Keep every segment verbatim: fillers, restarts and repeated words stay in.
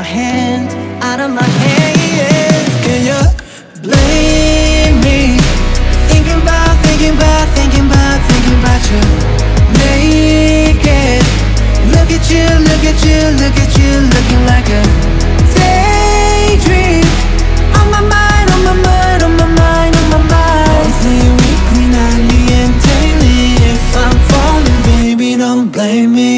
my hand, out of my hands. Can you blame me? Thinking about, thinking about, thinking about, thinking about you naked. Look at you, look at you, look at you, looking like a daydream. On my mind, on my mind, on my mind, on my mind. Daily, weekly, nightly, and daily. If I'm falling, baby, don't blame me.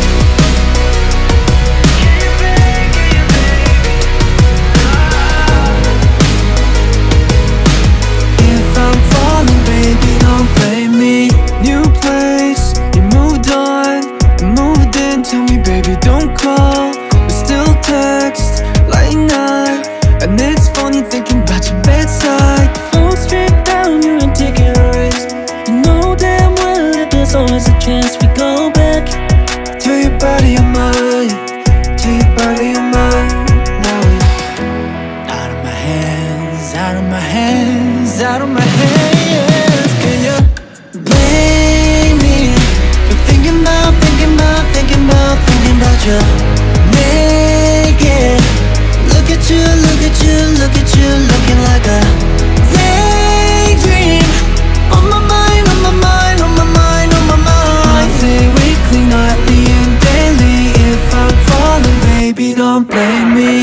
If I'm falling, baby, don't blame me. New place, you moved on, you moved in. Tell me, baby, don't call, but still text late night. And it's funny thinking about your bedside. Phone straight down, you're a taking a risk. You know damn well that there's always a chance we go back to your body of mine, to your body of mine. Now it's out of my hands, out of my hands, out of my hands. Can you blame me for thinking about, thinking about, thinking about, thinking about you naked? Look at you, look at you, look at you, looking like a daydream. On my mind, on my mind, on my mind, on my mind. Monthly, weekly, nightly, and daily. If I'm falling, baby, don't blame me.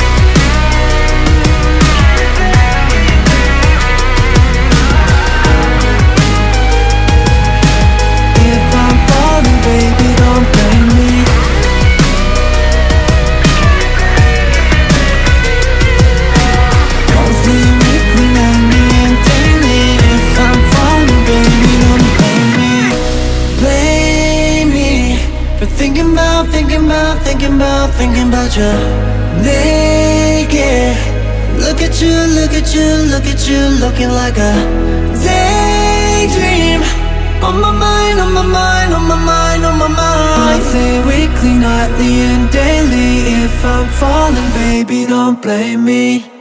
If I'm falling, baby, don't blame me. Monthly, weekly, nightly, and daily. If I'm falling, baby, don't blame me. Blame me for thinking about, thinking about, thinking about, thinking about you naked. Look at you, look at you, look at you, looking like a daydream. On my mind, on my mind, on my mind, on my mind. Monthly, weekly, nightly, and daily. If I'm falling, baby, don't blame me.